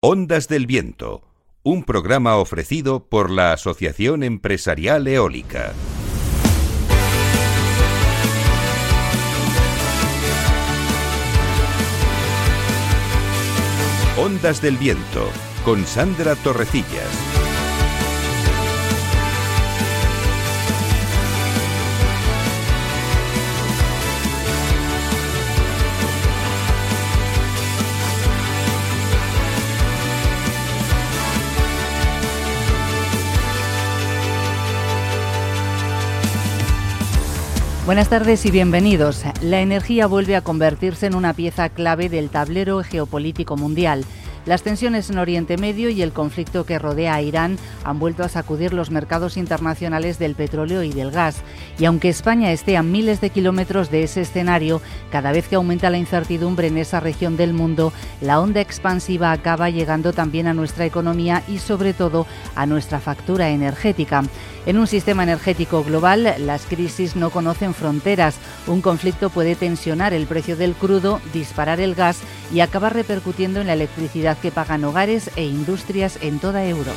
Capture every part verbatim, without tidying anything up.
Ondas del Viento, un programa ofrecido por la Asociación Empresarial Eólica. Ondas del Viento, con Sandra Torrecillas. Buenas tardes y bienvenidos. La energía vuelve a convertirse en una pieza clave del tablero geopolítico mundial. Las tensiones en Oriente Medio y el conflicto que rodea a Irán han vuelto a sacudir los mercados internacionales del petróleo y del gas. Y aunque España esté a miles de kilómetros de ese escenario, cada vez que aumenta la incertidumbre en esa región del mundo, la onda expansiva acaba llegando también a nuestra economía y sobre todo a nuestra factura energética. En un sistema energético global, las crisis no conocen fronteras. Un conflicto puede tensionar el precio del crudo, disparar el gas y acabar repercutiendo en la electricidad que pagan hogares e industrias en toda Europa.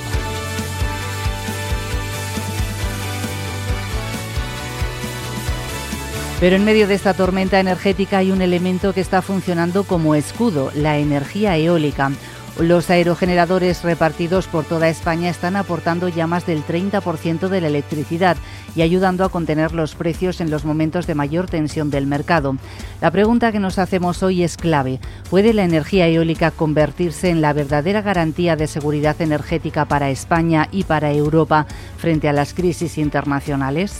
Pero en medio de esta tormenta energética hay un elemento que está funcionando como escudo, la energía eólica. Los aerogeneradores repartidos por toda España están aportando ya más del treinta por ciento de la electricidad y ayudando a contener los precios en los momentos de mayor tensión del mercado. La pregunta que nos hacemos hoy es clave. ¿Puede la energía eólica convertirse en la verdadera garantía de seguridad energética para España y para Europa frente a las crisis internacionales?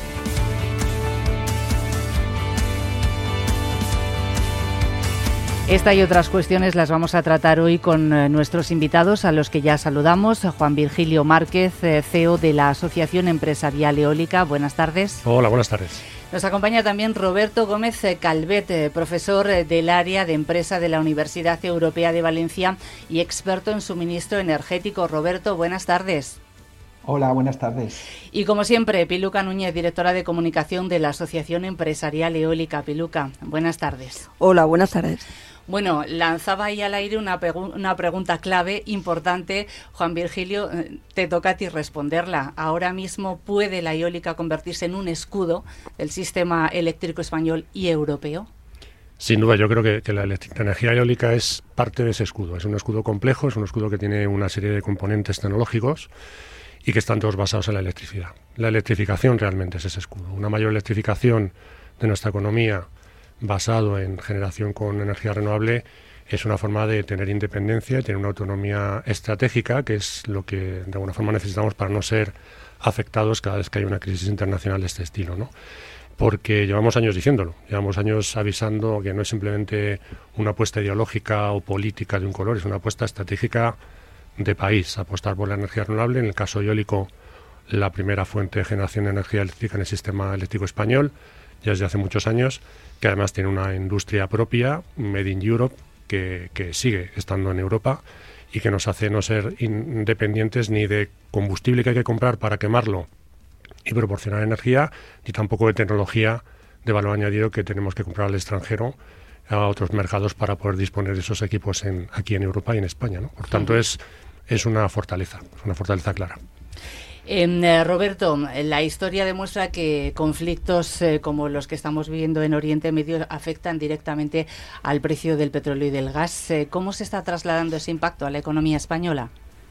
Esta y otras cuestiones las vamos a tratar hoy con eh, nuestros invitados, a los que ya saludamos. Juan Virgilio Márquez, eh, C E O de la Asociación Empresarial Eólica. Buenas tardes. Hola, buenas tardes. Nos acompaña también Roberto Gómez Calvet, eh, profesor eh, del área de empresa de la Universidad Europea de Valencia y experto en suministro energético. Roberto, buenas tardes. Hola, buenas tardes. Y como siempre, Piluca Núñez, directora de comunicación de la Asociación Empresarial Eólica. Piluca, buenas tardes. Hola, buenas tardes. Bueno, lanzaba ahí al aire una, pregu- una pregunta clave, importante. Juan Virgilio, te toca a ti responderla. ¿Ahora mismo puede la eólica convertirse en un escudo del sistema eléctrico español y europeo? Sin duda, yo creo que, que la, electric- la energía eólica es parte de ese escudo. Es un escudo complejo, es un escudo que tiene una serie de componentes tecnológicos y que están todos basados en la electricidad. La electrificación realmente es ese escudo. Una mayor electrificación de nuestra economía basado en generación con energía renovable es una forma de tener independencia y tener una autonomía estratégica, que es lo que de alguna forma necesitamos para no ser afectados cada vez que hay una crisis internacional de este estilo, ¿no? Porque llevamos años diciéndolo, llevamos años avisando que no es simplemente una apuesta ideológica o política de un color, es una apuesta estratégica de país, apostar por la energía renovable. En el caso eólico, la primera fuente de generación de energía eléctrica en el sistema eléctrico español, ya desde hace muchos años, que además tiene una industria propia, Made in Europe, que, que sigue estando en Europa y que nos hace no ser independientes ni de combustible que hay que comprar para quemarlo y proporcionar energía, ni tampoco de tecnología de valor añadido que tenemos que comprar al extranjero, a otros mercados, para poder disponer de esos equipos en, aquí en Europa y en España, ¿no? Por tanto, es, es una fortaleza, es una fortaleza clara. Eh, Roberto, la historia demuestra que conflictos eh, como los que estamos viviendo en Oriente Medio afectan directamente al precio del petróleo y del gas. Eh, ¿Cómo se está trasladando ese impacto a la economía española?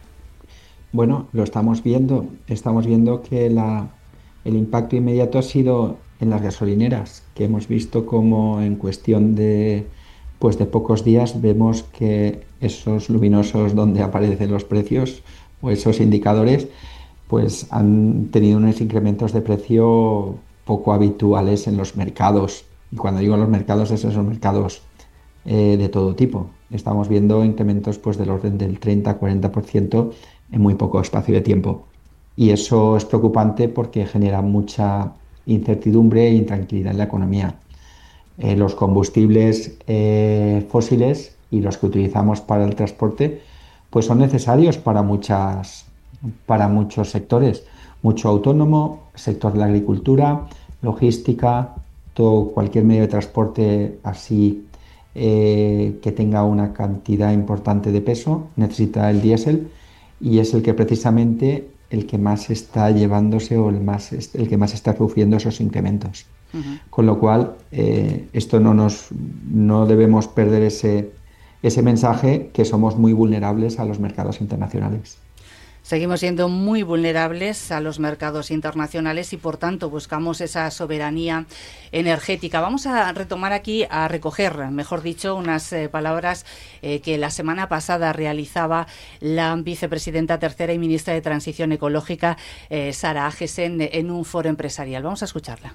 Bueno, lo estamos viendo. Estamos viendo que la, el impacto inmediato ha sido en las gasolineras, que hemos visto como en cuestión de, pues de pocos días vemos que esos luminosos donde aparecen los precios o esos indicadores pues han tenido unos incrementos de precio poco habituales en los mercados. Y cuando digo los mercados, esos son mercados eh, de todo tipo. Estamos viendo incrementos pues del orden del treinta a cuarenta por ciento en muy poco espacio de tiempo. Y eso es preocupante porque genera mucha incertidumbre e intranquilidad en la economía. Eh, los combustibles eh, fósiles y los que utilizamos para el transporte pues son necesarios para muchas para muchos sectores, mucho autónomo, sector de la agricultura, logística, todo cualquier medio de transporte así eh, que tenga una cantidad importante de peso, necesita el diésel, y es el que precisamente el que más está llevándose o el, más, el que más está sufriendo esos incrementos. Uh-huh. Con lo cual, eh, esto no nos no debemos perder ese, ese mensaje, que somos muy vulnerables a los mercados internacionales. Seguimos siendo muy vulnerables a los mercados internacionales y, por tanto, buscamos esa soberanía energética. Vamos a retomar aquí, a recoger, mejor dicho, unas eh, palabras eh, que la semana pasada realizaba la vicepresidenta tercera y ministra de Transición Ecológica, eh, Sara Agesen, en un foro empresarial. Vamos a escucharla.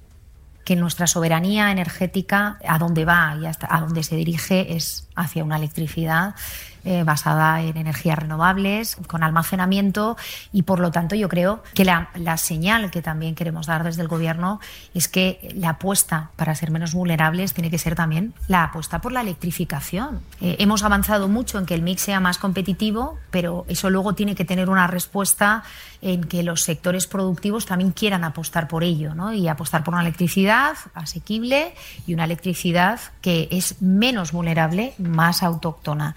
Que nuestra soberanía energética, a dónde va y hasta a dónde se dirige, es hacia una electricidad eh, basada en energías renovables, con almacenamiento, y por lo tanto yo creo que la, la señal que también queremos dar desde el Gobierno es que la apuesta para ser menos vulnerables tiene que ser también la apuesta por la electrificación. Eh, hemos avanzado mucho en que el mix sea más competitivo, pero eso luego tiene que tener una respuesta en que los sectores productivos también quieran apostar por ello, ¿no? Y apostar por una electricidad asequible y una electricidad que es menos vulnerable, más autóctona.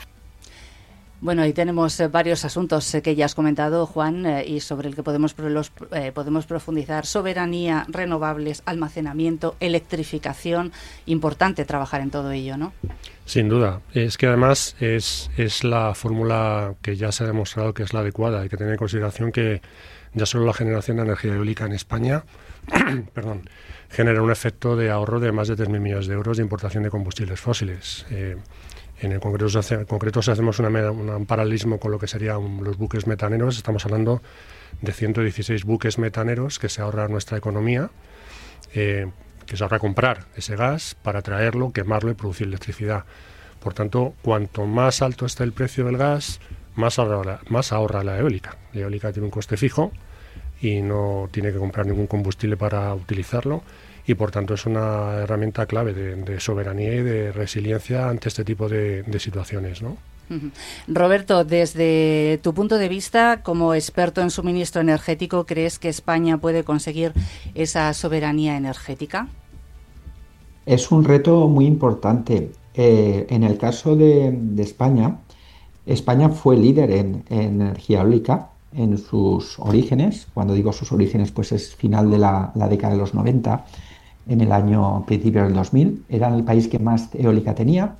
Bueno, ahí tenemos eh, varios asuntos eh, que ya has comentado, Juan, eh, y sobre el que podemos, los, eh, podemos profundizar. Soberanía, renovables, almacenamiento, electrificación. Importante trabajar en todo ello, ¿no? Sin duda. Es que además es, es la fórmula que ya se ha demostrado que es la adecuada. Hay que tener en consideración que ya solo la generación de energía eólica en España perdón, genera un efecto de ahorro de más de tres mil millones de euros de importación de combustibles fósiles. Eh, En el concreto, en concreto, si hacemos una, una, un paralelismo con lo que serían los buques metaneros, estamos hablando de ciento dieciséis buques metaneros que se ahorra nuestra economía, eh, que se ahorra comprar ese gas para traerlo, quemarlo y producir electricidad. Por tanto, cuanto más alto está el precio del gas, más ahorra, más ahorra la eólica. La eólica tiene un coste fijo y no tiene que comprar ningún combustible para utilizarlo, y por tanto es una herramienta clave de, de soberanía y de resiliencia ante este tipo de, de situaciones, ¿no? Uh-huh. Roberto, desde tu punto de vista, como experto en suministro energético, ¿crees que España puede conseguir esa soberanía energética? Es un reto muy importante. Eh, en el caso de, de España, España fue líder en, en energía eólica en sus orígenes. Cuando digo sus orígenes, pues es final de la, la década de los noventa. En el año principio del dos mil, era el país que más eólica tenía.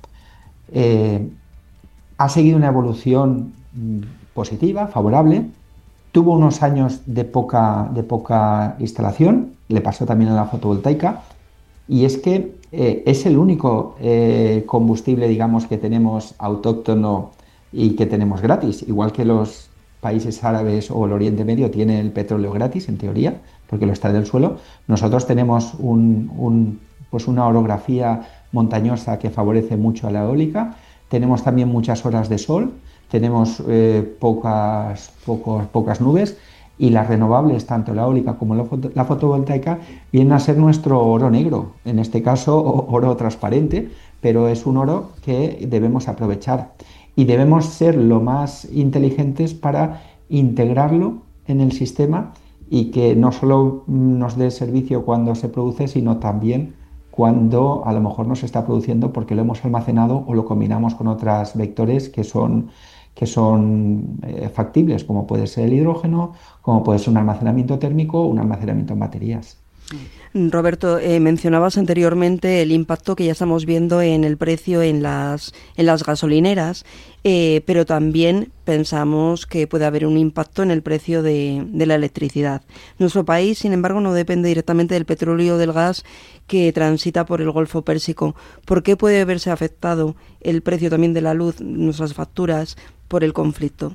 Eh, ha seguido una evolución positiva, favorable. Tuvo unos años de poca, de poca instalación, le pasó también a la fotovoltaica, y es que eh, es el único eh, combustible, digamos, que tenemos autóctono y que tenemos gratis, igual que los países árabes o el Oriente Medio tienen el petróleo gratis, en teoría, porque lo extrae del suelo. Nosotros tenemos un, un, pues una orografía montañosa que favorece mucho a la eólica. Tenemos también muchas horas de sol, tenemos eh, pocas, pocos, pocas nubes, y las renovables, tanto la eólica como la, foto, la fotovoltaica, vienen a ser nuestro oro negro, en este caso oro transparente, pero es un oro que debemos aprovechar. Y debemos ser lo más inteligentes para integrarlo en el sistema y que no solo nos dé servicio cuando se produce, sino también cuando a lo mejor no se está produciendo porque lo hemos almacenado o lo combinamos con otros vectores que son, que son eh, factibles, como puede ser el hidrógeno, como puede ser un almacenamiento térmico o un almacenamiento en baterías. Roberto, eh, mencionabas anteriormente el impacto que ya estamos viendo en el precio en las, en las gasolineras, eh, pero también pensamos que puede haber un impacto en el precio de, de la electricidad. Nuestro país, sin embargo, no depende directamente del petróleo o del gas que transita por el Golfo Pérsico. ¿Por qué puede verse afectado el precio también de la luz, nuestras facturas, por el conflicto?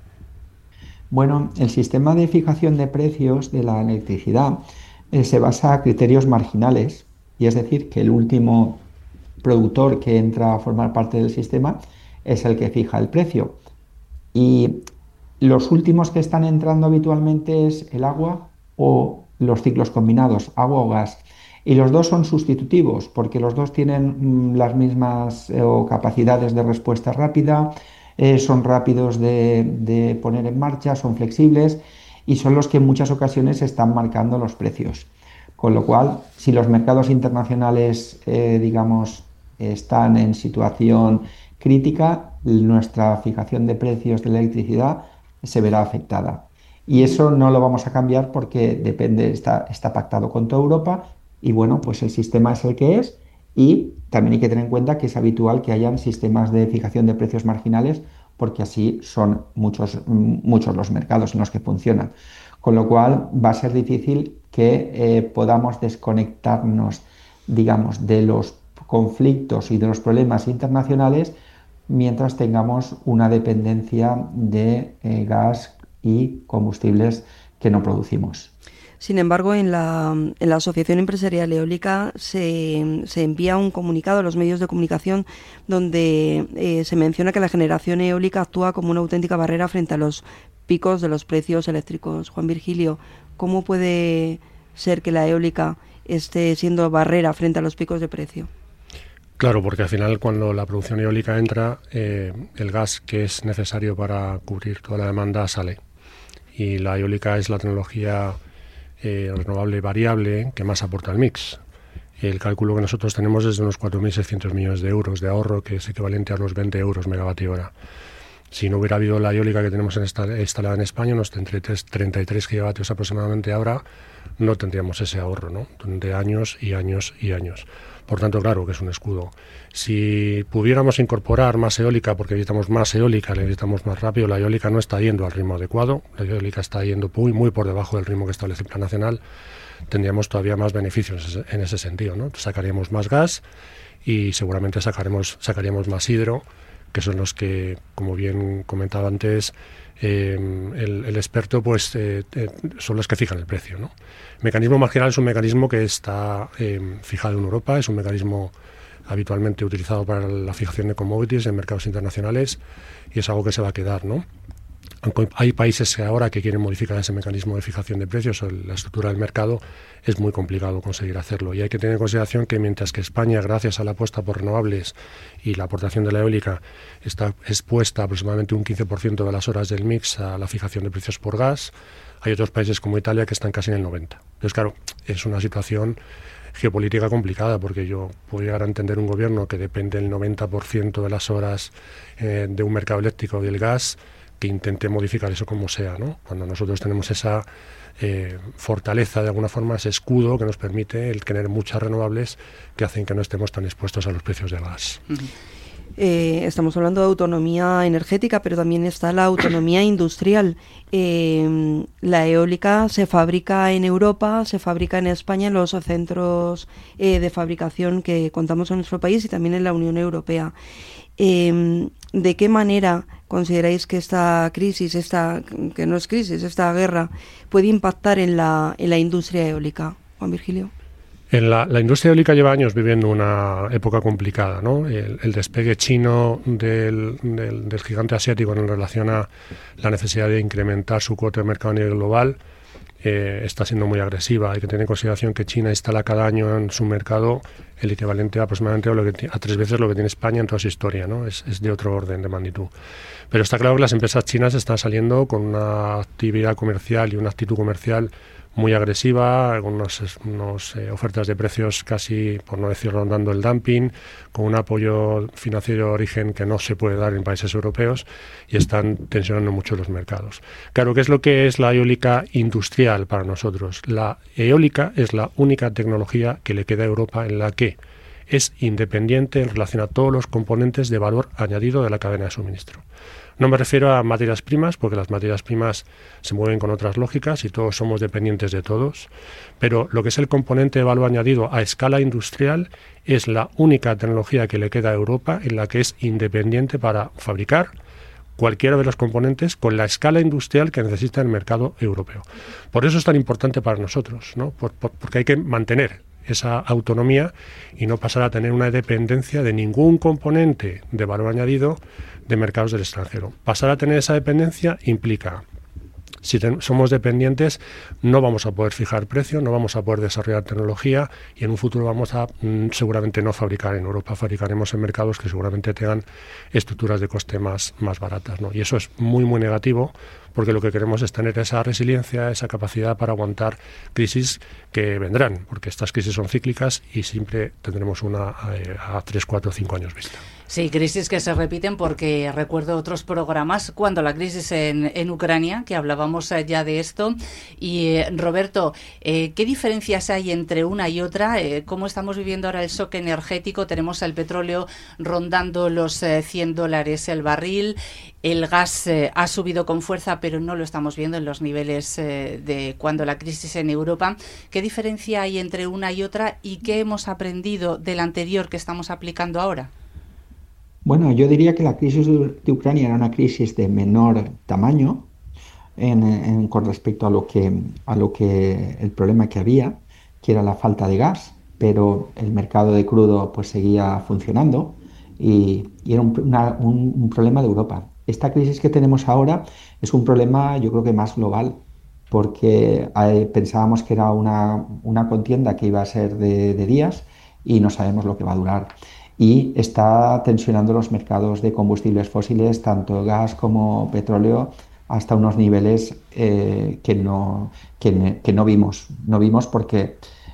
Bueno, el sistema de fijación de precios de la electricidad Eh, se basa a criterios marginales, y es decir, que el último productor que entra a formar parte del sistema es el que fija el precio. Y los últimos que están entrando habitualmente es el agua o los ciclos combinados, agua o gas. Y los dos son sustitutivos, porque los dos tienen mm, las mismas eh, o capacidades de respuesta rápida, eh, son rápidos de, de poner en marcha, son flexibles, y son los que en muchas ocasiones están marcando los precios. Con lo cual, si los mercados internacionales, eh, digamos, están en situación crítica, nuestra fijación de precios de la electricidad se verá afectada. Y eso no lo vamos a cambiar porque depende, está, está pactado con toda Europa y bueno, pues el sistema es el que es y también hay que tener en cuenta que es habitual que hayan sistemas de fijación de precios marginales porque así son muchos, muchos los mercados en los que funcionan. Con lo cual va a ser difícil que eh, podamos desconectarnos, digamos, de los conflictos y de los problemas internacionales mientras tengamos una dependencia de eh, gas y combustibles que no producimos. Sin embargo, en la, en la Asociación Empresarial Eólica se, se envía un comunicado a los medios de comunicación donde eh, se menciona que la generación eólica actúa como una auténtica barrera frente a los picos de los precios eléctricos. Juan Virgilio, ¿cómo puede ser que la eólica esté siendo barrera frente a los picos de precio? Claro, porque al final cuando la producción eólica entra, eh, el gas que es necesario para cubrir toda la demanda sale. Y la eólica es la tecnología eh, renovable variable que más aporta al mix. El cálculo que nosotros tenemos es de unos cuatro mil seiscientos millones de euros de ahorro, que es equivalente a unos veinte euros megavatio hora. Si no hubiera habido la eólica que tenemos en esta, instalada en España, unos treinta y tres gigavatios aproximadamente ahora, no tendríamos ese ahorro, ¿no? De años y años y años. Por tanto, claro que es un escudo. Si pudiéramos incorporar más eólica, porque necesitamos más eólica, necesitamos más rápido, la eólica no está yendo al ritmo adecuado, la eólica está yendo muy, muy por debajo del ritmo que establece el Plan Nacional, tendríamos todavía más beneficios en ese sentido, ¿no? Sacaríamos más gas y seguramente sacaremos, sacaríamos más hidro, que son los que, como bien comentaba antes, eh, el, el experto, pues eh, eh, son los que fijan el precio, ¿no? El mecanismo marginal es un mecanismo que está eh, fijado en Europa, es un mecanismo habitualmente utilizado para la fijación de commodities en mercados internacionales y es algo que se va a quedar, ¿no? Aunque hay países que ahora que quieren modificar ese mecanismo de fijación de precios o la estructura del mercado, es muy complicado conseguir hacerlo. Y hay que tener en consideración que mientras que España, gracias a la apuesta por renovables y la aportación de la eólica, está expuesta aproximadamente un quince por ciento de las horas del mix a la fijación de precios por gas, hay otros países como Italia que están casi en el noventa por ciento. Entonces, claro, es una situación geopolítica complicada, porque yo puedo llegar a entender un gobierno que depende del noventa por ciento de las horas eh, de un mercado eléctrico y del gas, que intente modificar eso como sea, ¿no? Cuando nosotros tenemos esa eh, fortaleza, de alguna forma, ese escudo que nos permite el tener muchas renovables que hacen que no estemos tan expuestos a los precios del gas. Uh-huh. Eh, estamos hablando de autonomía energética, pero también está la autonomía industrial. Eh, la eólica se fabrica en Europa, se fabrica en España, en los centros eh, de fabricación que contamos en nuestro país y también en la Unión Europea. Eh, ¿De qué manera consideráis que esta crisis, esta que no es crisis, esta guerra, puede impactar en la, en la industria eólica? Juan Virgilio. En la, la industria eólica lleva años viviendo una época complicada, ¿no? El, el despegue chino del, del, del gigante asiático en relación a la necesidad de incrementar su cuota de mercado a nivel global eh, está siendo muy agresiva. Hay que tener en consideración que China instala cada año en su mercado el equivalente a aproximadamente a, lo que, a tres veces lo que tiene España en toda su historia, ¿no? Es, es de otro orden de magnitud. Pero está claro que las empresas chinas están saliendo con una actividad comercial y una actitud comercial muy agresiva, con unas unos, eh, ofertas de precios casi, por no decir rondando el dumping, con un apoyo financiero de origen que no se puede dar en países europeos y están tensionando mucho los mercados. Claro, ¿qué es lo que es la eólica industrial para nosotros? La eólica es la única tecnología que le queda a Europa en la que es independiente en relación a todos los componentes de valor añadido de la cadena de suministro. No me refiero a materias primas, porque las materias primas se mueven con otras lógicas y todos somos dependientes de todos, pero lo que es el componente de valor añadido a escala industrial es la única tecnología que le queda a Europa en la que es independiente para fabricar cualquiera de los componentes con la escala industrial que necesita el mercado europeo. Por eso es tan importante para nosotros, ¿no? Por, por, porque hay que mantener esa autonomía y no pasar a tener una dependencia de ningún componente de valor añadido de mercados del extranjero. Pasar a tener esa dependencia implica Si ten, somos dependientes, no vamos a poder fijar precio, no vamos a poder desarrollar tecnología y en un futuro vamos a mm, seguramente no fabricar en Europa, fabricaremos en mercados que seguramente tengan estructuras de coste más, más baratas, ¿no? Y eso es muy, muy negativo, porque lo que queremos es tener esa resiliencia, esa capacidad para aguantar crisis que vendrán, porque estas crisis son cíclicas y siempre tendremos una a, a tres, cuatro, cinco años vista. Sí, crisis que se repiten porque recuerdo otros programas cuando la crisis en, en Ucrania, que hablábamos ya de esto. Y eh, Roberto, eh, ¿qué diferencias hay entre una y otra? Eh, ¿Cómo estamos viviendo ahora el shock energético? Tenemos el petróleo rondando los eh, cien dólares el barril. El gas eh, ha subido con fuerza, pero no lo estamos viendo en los niveles eh, de cuando la crisis en Europa. ¿Qué diferencia hay entre una y otra y qué hemos aprendido del anterior que estamos aplicando ahora? Bueno, yo diría que la crisis de Ucrania era una crisis de menor tamaño en, en, con respecto a lo que a lo que el problema que había, que era la falta de gas, pero el mercado de crudo pues seguía funcionando y, y era un, una, un, un problema de Europa. Esta crisis que tenemos ahora es un problema, yo creo que más global, porque eh, pensábamos que era una, una contienda que iba a ser de, de días y no sabemos lo que va a durar. Y está tensionando los mercados de combustibles fósiles, tanto gas como petróleo, hasta unos niveles eh, que, no, que, que no vimos. No vimos porque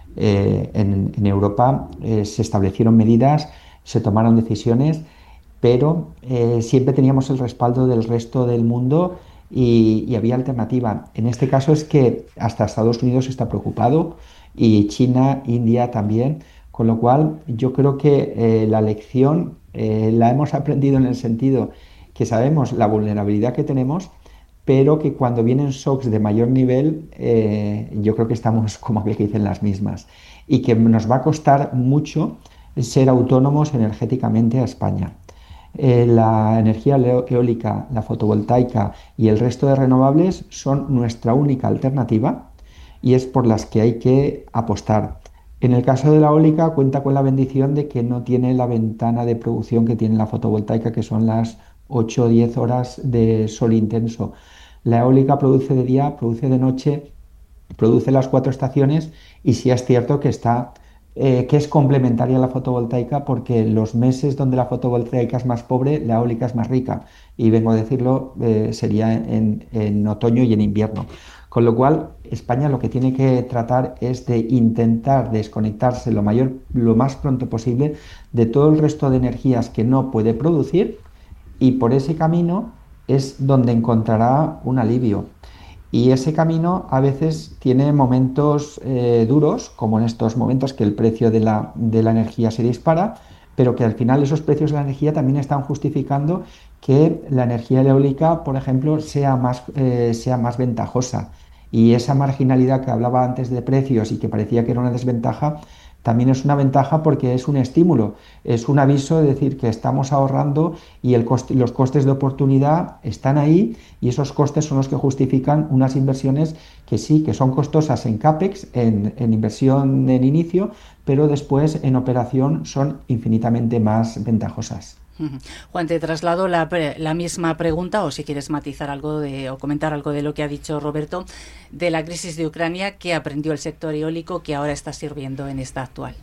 eh, en, en Europa eh, se establecieron medidas, se tomaron decisiones, pero eh, siempre teníamos el respaldo del resto del mundo y, y había alternativa. En este caso es que hasta Estados Unidos está preocupado y China, India también. Con lo cual, yo creo que eh, la lección eh, la hemos aprendido en el sentido que sabemos la vulnerabilidad que tenemos, pero que cuando vienen shocks de mayor nivel, eh, yo creo que estamos, como aquel que dicen, las mismas. Y que nos va a costar mucho ser autónomos energéticamente a España. Eh, la energía eólica, la fotovoltaica y el resto de renovables son nuestra única alternativa y es por las que hay que apostar. En el caso de la eólica cuenta con la bendición de que no tiene la ventana de producción que tiene la fotovoltaica, que son las ocho o diez horas de sol intenso. La eólica produce de día, produce de noche, produce las cuatro estaciones y sí es cierto que, está, eh, que es complementaria a la fotovoltaica porque los meses donde la fotovoltaica es más pobre, la eólica es más rica. Y vengo a decirlo, eh, sería en, en otoño y en invierno. Con lo cual, España lo que tiene que tratar es de intentar desconectarse lo, mayor, lo más pronto posible de todo el resto de energías que no puede producir y por ese camino es donde encontrará un alivio. Y ese camino a veces tiene momentos eh, duros, como en estos momentos que el precio de la, de la energía se dispara, pero que al final esos precios de la energía también están justificando que la energía eólica, por ejemplo, sea más, eh, sea más ventajosa. Y esa marginalidad que hablaba antes de precios y que parecía que era una desventaja, también es una ventaja porque es un estímulo, es un aviso de decir que estamos ahorrando y el coste, los costes de oportunidad están ahí y esos costes son los que justifican unas inversiones que sí, que son costosas en CAPEX, en, en inversión en inicio, pero después en operación son infinitamente más ventajosas. Juan, te traslado la, la misma pregunta, o si quieres matizar algo de, o comentar algo de lo que ha dicho Roberto, de la crisis de Ucrania, ¿qué aprendió el sector eólico que ahora está sirviendo en esta actual?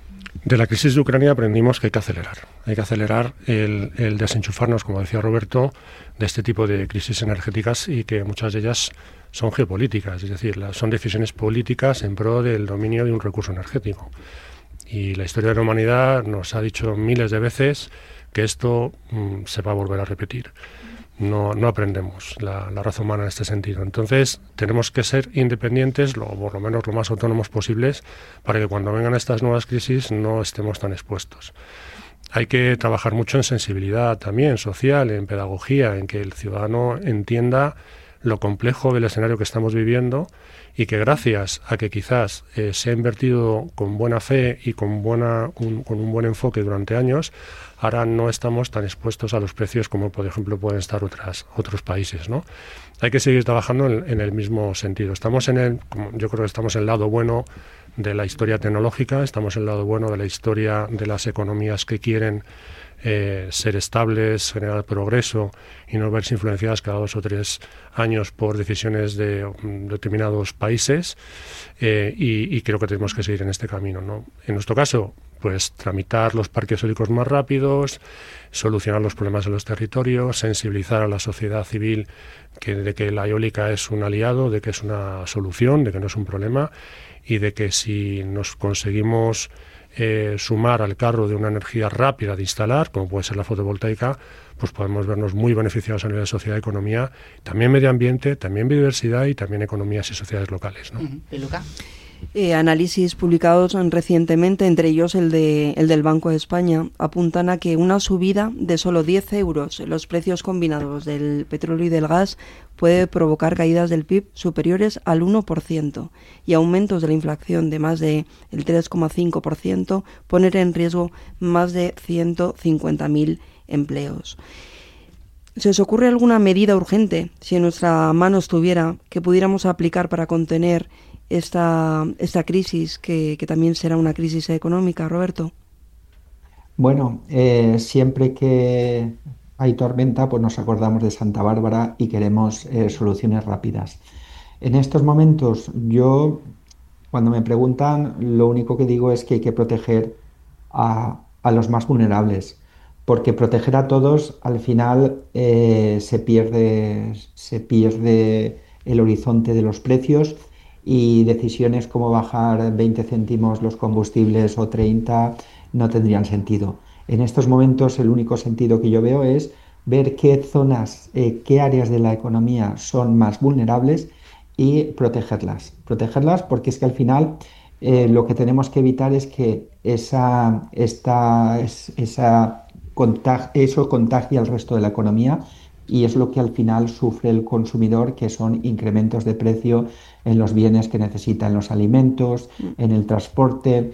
De la crisis de Ucrania aprendimos que hay que acelerar. Hay que acelerar el, el desenchufarnos, como decía Roberto, de este tipo de crisis energéticas y que muchas de ellas son geopolíticas, es decir, la, son decisiones políticas en pro del dominio de un recurso energético. Y la historia de la humanidad nos ha dicho miles de veces que esto mmm, se va a volver a repetir. No, no aprendemos la, la raza humana en este sentido. Entonces, tenemos que ser independientes, lo, por lo menos lo más autónomos posibles, para que cuando vengan estas nuevas crisis no estemos tan expuestos. Hay que trabajar mucho en sensibilidad también social, en pedagogía, en que el ciudadano entienda lo complejo del escenario que estamos viviendo y que gracias a que quizás eh, se ha invertido con buena fe y con, buena, un, con un buen enfoque durante años, ahora no estamos tan expuestos a los precios como, por ejemplo, pueden estar otras, otros países, ¿no? Hay que seguir trabajando en, en el mismo sentido. Estamos en el, yo creo que estamos en el lado bueno de la historia tecnológica, estamos en el lado bueno de la historia de las economías que quieren eh, ser estables, generar progreso y no verse influenciadas cada dos o tres años por decisiones de um, determinados países, eh, y, y creo que tenemos que seguir en este camino, ¿no? En nuestro caso, pues tramitar los parques eólicos más rápidos, solucionar los problemas de los territorios, sensibilizar a la sociedad civil que, de que la eólica es un aliado, de que es una solución, de que no es un problema, y de que si nos conseguimos eh, sumar al carro de una energía rápida de instalar, como puede ser la fotovoltaica, pues podemos vernos muy beneficiados a nivel de sociedad y economía, también medio ambiente, también biodiversidad y también economías y sociedades locales, ¿no? Uh-huh. ¿Y Luca? Eh, análisis publicados recientemente, entre ellos el, de, el del Banco de España, apuntan a que una subida de solo diez euros en los precios combinados del petróleo y del gas puede provocar caídas del P I B superiores al uno por ciento y aumentos de la inflación de más del tres coma cinco por ciento, poner en riesgo más de ciento cincuenta mil empleos. ¿Se os ocurre alguna medida urgente, si en nuestra mano estuviera, que pudiéramos aplicar para contener esta, esta crisis, que, que también será una crisis económica, Roberto? Bueno, eh, siempre que hay tormenta, pues nos acordamos de Santa Bárbara y queremos eh, soluciones rápidas. En estos momentos, yo, cuando me preguntan, lo único que digo es que hay que proteger a, a los más vulnerables, porque proteger a todos, al final, eh, se pierde, se pierde el horizonte de los precios, y decisiones como bajar veinte céntimos los combustibles o treinta no tendrían sentido. En estos momentos el único sentido que yo veo es ver qué zonas, eh, qué áreas de la economía son más vulnerables y protegerlas. Protegerlas porque es que al final eh, lo que tenemos que evitar es que esa, esta, esa contag- eso contagie al resto de la economía, y es lo que al final sufre el consumidor, que son incrementos de precio en los bienes que necesita, en los alimentos, en el transporte,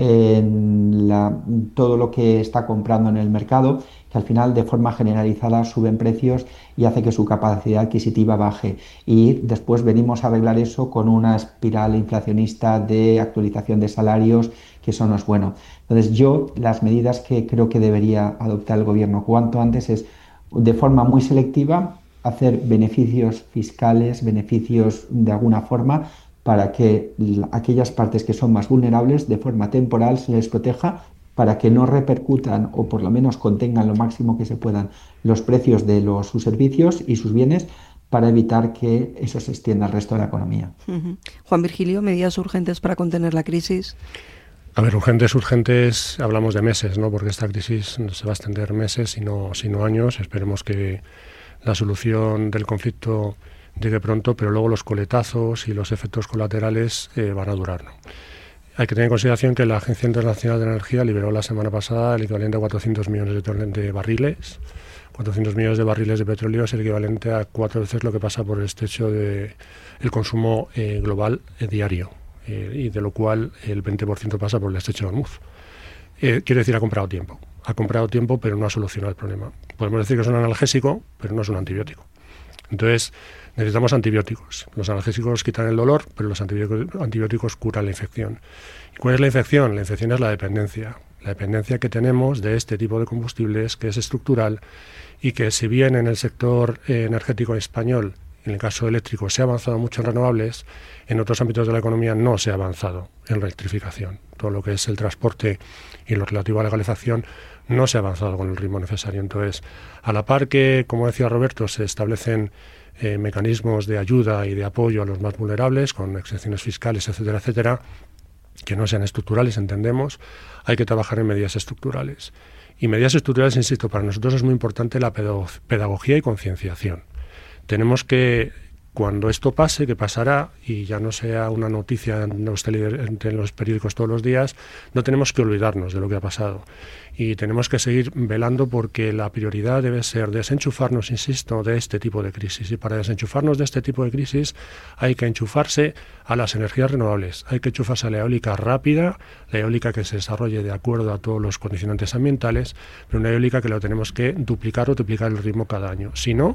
en la, todo lo que está comprando en el mercado, que al final de forma generalizada suben precios y hace que su capacidad adquisitiva baje. Y después venimos a arreglar eso con una espiral inflacionista de actualización de salarios, que eso no es bueno. Entonces yo, las medidas que creo que debería adoptar el gobierno cuanto antes es, de forma muy selectiva, hacer beneficios fiscales, beneficios de alguna forma, para que aquellas partes que son más vulnerables, de forma temporal, se les proteja, para que no repercutan o por lo menos contengan lo máximo que se puedan los precios de los, sus servicios y sus bienes, para evitar que eso se extienda al resto de la economía. Uh-huh. Juan Virgilio, medidas urgentes para contener la crisis. A ver, urgentes, urgentes, hablamos de meses, ¿no? Porque esta crisis se va a extender meses, sino, sino años. Esperemos que la solución del conflicto llegue pronto, pero luego los coletazos y los efectos colaterales eh, van a durar, ¿no? Hay que tener en consideración que la Agencia Internacional de Energía liberó la semana pasada el equivalente a cuatrocientos millones de, de barriles. cuatrocientos millones de barriles de petróleo es el equivalente a cuatro veces lo que pasa por el estrecho de el consumo eh, global eh, diario. Eh, y de lo cual el veinte por ciento pasa por el estrecho de Hormuz. Eh, quiere decir, ha comprado tiempo. Ha comprado tiempo, pero no ha solucionado el problema. Podemos decir que es un analgésico, pero no es un antibiótico. Entonces, necesitamos antibióticos. Los analgésicos quitan el dolor, pero los antibióticos, antibióticos curan la infección. ¿Y cuál es la infección? La infección es la dependencia. La dependencia que tenemos de este tipo de combustibles, que es estructural, y que si bien en el sector eh, energético español, en el caso eléctrico, se ha avanzado mucho en renovables, en otros ámbitos de la economía no se ha avanzado en electrificación. Todo lo que es el transporte y lo relativo a la calefacción no se ha avanzado con el ritmo necesario. Entonces, a la par que, como decía Roberto, se establecen eh, mecanismos de ayuda y de apoyo a los más vulnerables, con exenciones fiscales, etcétera, etcétera, que no sean estructurales, entendemos, hay que trabajar en medidas estructurales. Y medidas estructurales, insisto, para nosotros es muy importante la pedagogía y concienciación. Tenemos que, cuando esto pase, que pasará, y ya no sea una noticia en los, tele, en los periódicos todos los días, no tenemos que olvidarnos de lo que ha pasado. Y tenemos que seguir velando, porque la prioridad debe ser desenchufarnos, insisto, de este tipo de crisis. Y para desenchufarnos de este tipo de crisis hay que enchufarse a las energías renovables, hay que enchufarse a la eólica rápida, la eólica que se desarrolle de acuerdo a todos los condicionantes ambientales, pero una eólica que lo tenemos que duplicar o triplicar el ritmo cada año. Si no,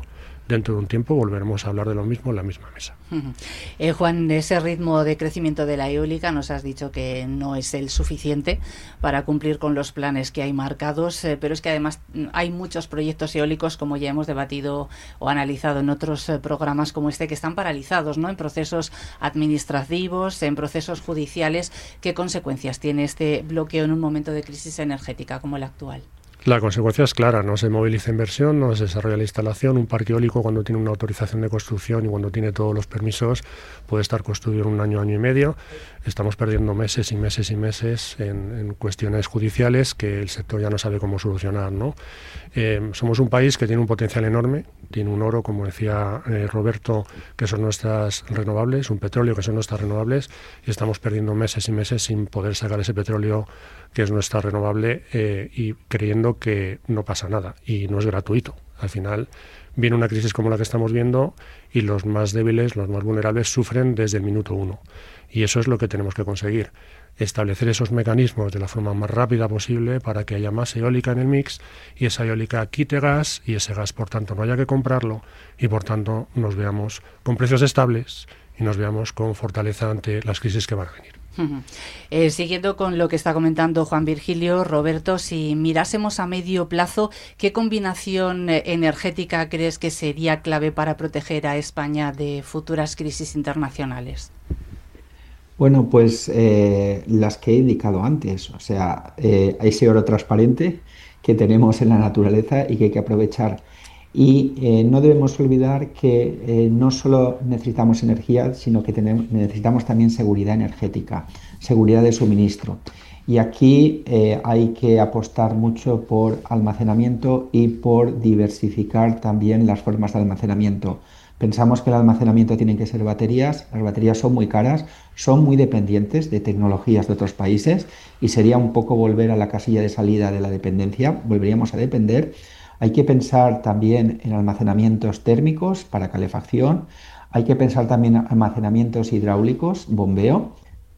dentro de un tiempo volveremos a hablar de lo mismo en la misma mesa. Uh-huh. eh, Juan, ese ritmo de crecimiento de la eólica nos has dicho que no es el suficiente para cumplir con los planes que hay marcados, eh, pero es que además hay muchos proyectos eólicos, como ya hemos debatido o analizado en otros eh, programas como este, que están paralizados, ¿no?, en procesos administrativos, en procesos judiciales. ¿Qué consecuencias tiene este bloqueo en un momento de crisis energética como el actual? La consecuencia es clara, no se moviliza inversión, no se desarrolla la instalación. Un parque eólico, cuando tiene una autorización de construcción y cuando tiene todos los permisos, puede estar construido en un año, año y medio. Estamos perdiendo meses y meses y meses en, en cuestiones judiciales que el sector ya no sabe cómo solucionar, ¿no? Eh, somos un país que tiene un potencial enorme, tiene un oro, como decía eh, Roberto, que son nuestras renovables, un petróleo que son nuestras renovables, y estamos perdiendo meses y meses sin poder sacar ese petróleo que es nuestra renovable eh, y creyendo que no pasa nada, y no es gratuito. Al final viene una crisis como la que estamos viendo y los más débiles, los más vulnerables, sufren desde el minuto uno. Y eso es lo que tenemos que conseguir, establecer esos mecanismos de la forma más rápida posible para que haya más eólica en el mix y esa eólica quite gas y ese gas, por tanto, no haya que comprarlo y, por tanto, nos veamos con precios estables y nos veamos con fortaleza ante las crisis que van a venir. Uh-huh. Eh, siguiendo con lo que está comentando Juan Virgilio, Roberto, si mirásemos a medio plazo, ¿qué combinación eh, energética crees que sería clave para proteger a España de futuras crisis internacionales? Bueno, pues eh, las que he indicado antes, o sea, eh, ese oro transparente que tenemos en la naturaleza y que hay que aprovechar. Y eh, no debemos olvidar que eh, no solo necesitamos energía, sino que tenemos, necesitamos también seguridad energética, seguridad de suministro. Y aquí eh, hay que apostar mucho por almacenamiento y por diversificar también las formas de almacenamiento. Pensamos que el almacenamiento tienen que ser baterías, las baterías son muy caras, son muy dependientes de tecnologías de otros países y sería un poco volver a la casilla de salida de la dependencia, volveríamos a depender. Hay que pensar también en almacenamientos térmicos para calefacción, hay que pensar también en almacenamientos hidráulicos, bombeo,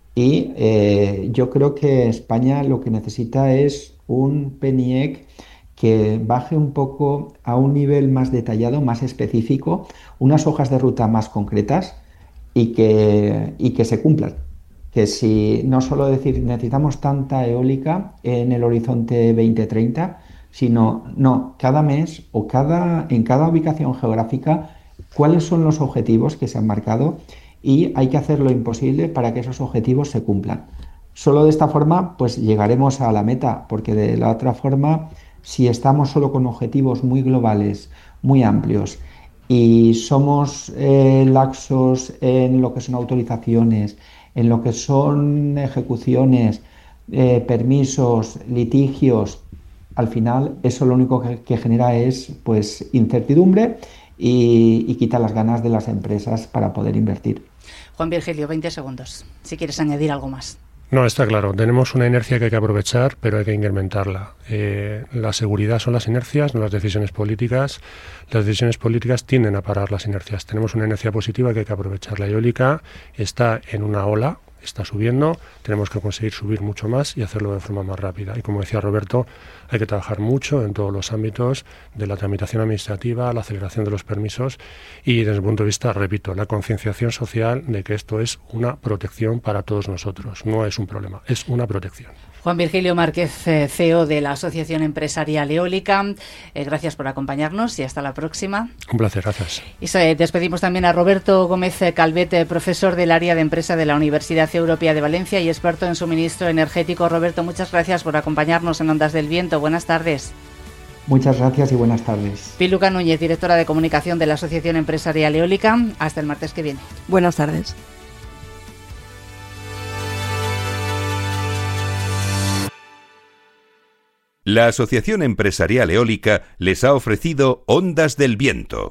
y eh, yo creo que España lo que necesita es un PENIEC que baje un poco a un nivel más detallado, más específico, unas hojas de ruta más concretas y que, y que se cumplan. Que si no solo decir necesitamos tanta eólica en el horizonte veinte treinta, sino no, cada mes o cada, en cada ubicación geográfica, cuáles son los objetivos que se han marcado y hay que hacer lo imposible para que esos objetivos se cumplan. Solo de esta forma pues llegaremos a la meta, porque de la otra forma, si estamos solo con objetivos muy globales, muy amplios, y somos eh, laxos en lo que son autorizaciones, en lo que son ejecuciones, eh, permisos, litigios, al final eso lo único que, que genera es pues incertidumbre y, y quita las ganas de las empresas para poder invertir. Juan Virgilio, veinte segundos, si quieres añadir algo más. No, está claro. Tenemos una inercia que hay que aprovechar, pero hay que incrementarla. Eh, la seguridad son las inercias, no las decisiones políticas. Las decisiones políticas tienden a parar las inercias. Tenemos una inercia positiva que hay que aprovechar. La eólica está en una ola, está subiendo, tenemos que conseguir subir mucho más y hacerlo de forma más rápida. Y como decía Roberto, hay que trabajar mucho en todos los ámbitos de la tramitación administrativa, la aceleración de los permisos y desde el punto de vista, repito, la concienciación social de que esto es una protección para todos nosotros, no es un problema, es una protección. Juan Virgilio Márquez, C E O de la Asociación Empresarial Eólica, eh, gracias por acompañarnos y hasta la próxima. Un placer, gracias. Y eh, despedimos también a Roberto Gómez Calvet, profesor del área de empresa de la Universidad Europea de Valencia y experto en suministro energético. Roberto, muchas gracias por acompañarnos en Ondas del Viento. Buenas tardes. Muchas gracias y buenas tardes. Piluca Núñez, directora de comunicación de la Asociación Empresarial Eólica. Hasta el martes que viene. Buenas tardes. La Asociación Empresarial Eólica les ha ofrecido Ondas del Viento.